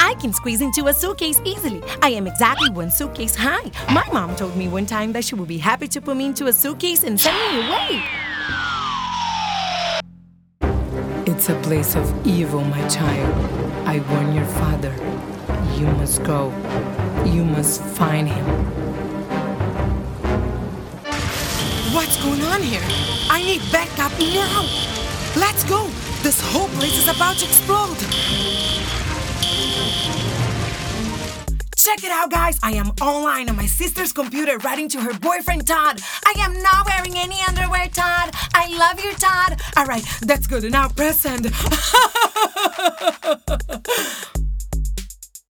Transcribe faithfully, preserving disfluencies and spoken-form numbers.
I can squeeze into a suitcase easily. I am exactly one suitcase high. My mom told me one time that she would be happy to put me into a suitcase and send me away. It's a place of evil, my child. I warn your father. You must go. You must find him. What's going on here? I need backup now. Let's go. This whole place is about to explode. Check it out, guys. I am online on my sister's computer writing to her boyfriend, Todd. I am not wearing any underwear, Todd. I love you, Todd. All right, that's good. Now press send.